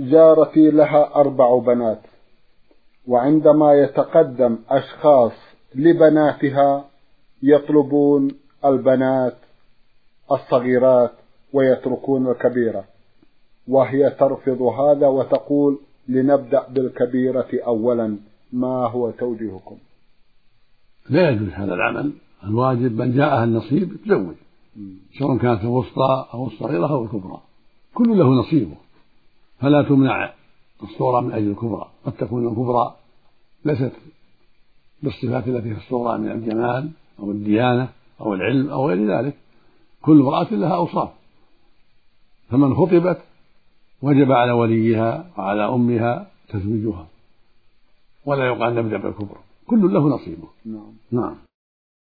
جارتي لها 4 بنات، وعندما يتقدم أشخاص لبناتها يطلبون البنات الصغيرات ويتركون الكبيرة، وهي ترفض هذا وتقول لنبدأ بالكبيرة أولا. ما هو توجيهكم؟ لا يجوز هذا العمل، الواجب من جاءها النصيب تزوج، سواء كانت الوسطى أو الصغيرة أو الكبرى، كل له نصيبه، فلا تمنع الصغرى من أجل الكبرى. قد تكون الكبرى ليست بالصفات التي في الصغرى من الجمال أو الديانة أو العلم أو غير ذلك، كل امرأة لها أوصاف، فمن خطبت وجب على وليها وعلى أمها تزويجها، ولا يقال نبدأ بالكبرى، كل له نصيبه. نعم.